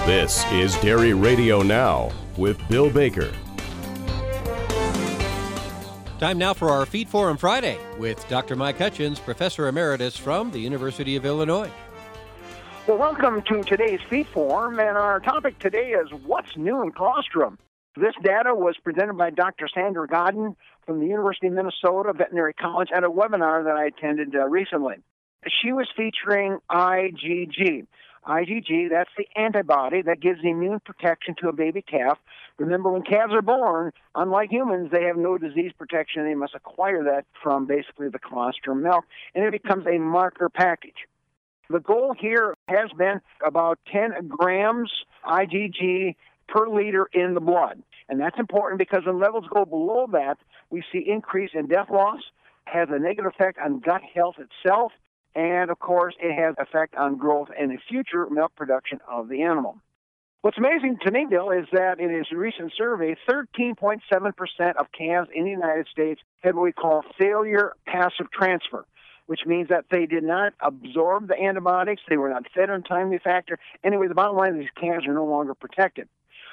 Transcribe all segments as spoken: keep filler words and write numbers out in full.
This is Dairy Radio Now with Bill Baker. Time now for our Feed Forum Friday with Doctor Mike Hutchins, Professor Emeritus from the University of Illinois. Well, welcome to today's Feed Forum, and our topic today is what's new in colostrum. This data was presented by Doctor Sandra Godden from the University of Minnesota Veterinary College at a webinar that I attended uh, recently. She was featuring I G G. I G G, that's the antibody that gives immune protection to a baby calf. Remember, when calves are born, unlike humans, they have no disease protection. They must acquire that from basically the colostrum milk, and it becomes a marker package. The goal here has been about ten grams I G G per liter in the blood. And that's important because when levels go below that, we see increase in death loss, has a negative effect on gut health itself, and, of course, it has effect on growth and the future milk production of the animal. What's amazing to me, Bill, is that in his recent survey, thirteen point seven percent of calves in the United States had what we call failure passive transfer, which means that they did not absorb the antibiotics, they were not fed on timely factor. Anyway, the bottom line is these calves are no longer protected.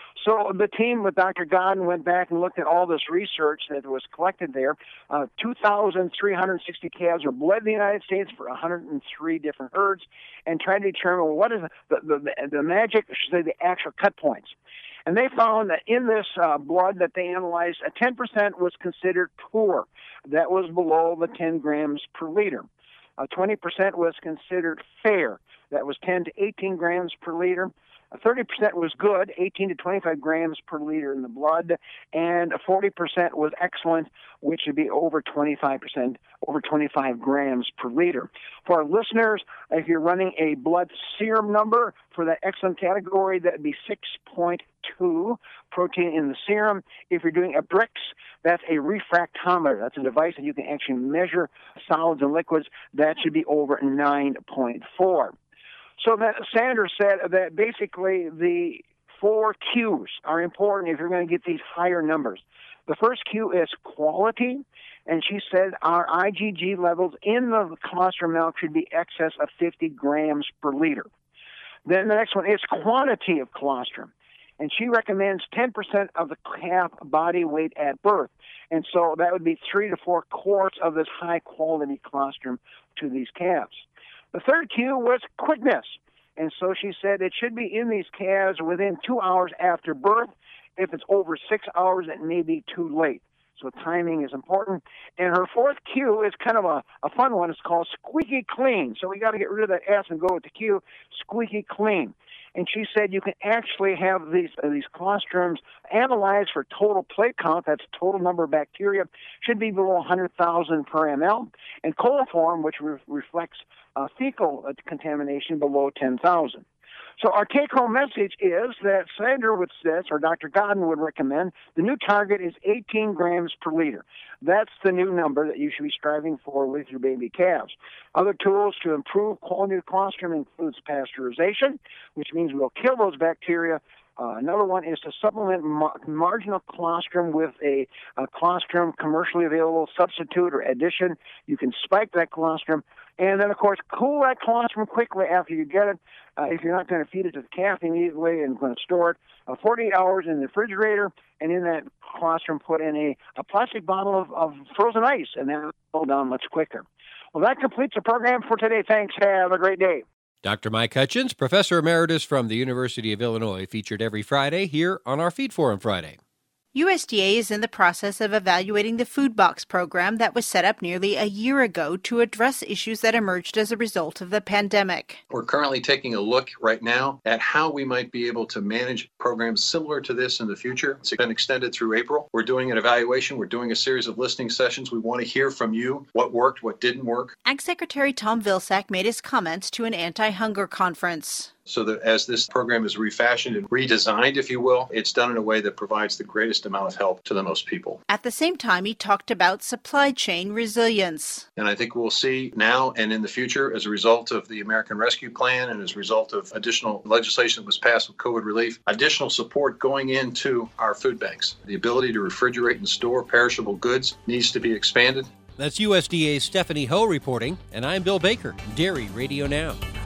So the team with Doctor Godden went back and looked at all this research that was collected there. Uh, two thousand three hundred sixty calves were bled in the United States for one hundred three different herds and tried to determine, well, what is the, the, the, the magic, I should say the actual cut points. And they found that in this uh, blood that they analyzed, uh, ten percent was considered poor. That was below the ten grams per liter. Uh, twenty percent was considered fair. That was ten to eighteen grams per liter. thirty percent was good, eighteen to twenty-five grams per liter in the blood, and forty percent was excellent, which would be over twenty-five percent, over twenty-five grams per liter. For our listeners, if you're running a blood serum number for that excellent category, that would be six point two protein in the serum. If you're doing a B R I C S, that's a refractometer. That's a device that you can actually measure solids and liquids. That should be over nine point four. So that Sandra said that basically the four Qs are important if you're going to get these higher numbers. The first Q is quality, and she said our I G G levels in the colostrum milk should be excess of fifty grams per liter. Then the next one is quantity of colostrum, and she recommends ten percent of the calf body weight at birth. And so that would be three to four quarts of this high-quality colostrum to these calves. The third Q was quickness, and so she said it should be in these calves within two hours after birth. If it's over six hours, it may be too late. So timing is important. And her fourth Q is kind of a, a fun one. It's called squeaky clean. So we got to get rid of that S and go with the Q, squeaky clean. And she said you can actually have these uh, these colostrums analyzed for total plate count, that's total number of bacteria, should be below one hundred thousand per ml, and coliform, which re- reflects uh, fecal uh, contamination, below ten thousand. So our take-home message is that Sandra would say, or Doctor Godden would recommend, the new target is eighteen grams per liter. That's the new number that you should be striving for with your baby calves. Other tools to improve quality of colostrum includes pasteurization, which means we'll kill those bacteria. Uh, another one is to supplement mar- marginal colostrum with a, a colostrum commercially available substitute or addition. You can spike that colostrum. And then, of course, cool that colostrum quickly after you get it. Uh, if you're not going to feed it to the calf immediately and going to store it, uh, forty-eight hours in the refrigerator, and in that colostrum put in a, a plastic bottle of, of frozen ice, and then it'll go down much quicker. Well, that completes the program for today. Thanks. Have a great day. Doctor Mike Hutchins, Professor Emeritus from the University of Illinois, featured every Friday here on our Feed Forum Friday. U S D A is in the process of evaluating the food box program that was set up nearly a year ago to address issues that emerged as a result of the pandemic. We're currently taking a look right now at how we might be able to manage programs similar to this in the future. It's been extended through April. We're doing an evaluation. We're doing a series of listening sessions. We want to hear from you what worked, what didn't work. Ag Secretary Tom Vilsack made his comments to an anti-hunger conference. So that as this program is refashioned and redesigned, if you will, it's done in a way that provides the greatest amount of help to the most people. At the same time, he talked about supply chain resilience. And I think we'll see now and in the future, as a result of the American Rescue Plan and as a result of additional legislation that was passed with COVID relief, additional support going into our food banks. The ability to refrigerate and store perishable goods needs to be expanded. That's U S D A's Stephanie Ho reporting, and I'm Bill Baker, Dairy Radio Now.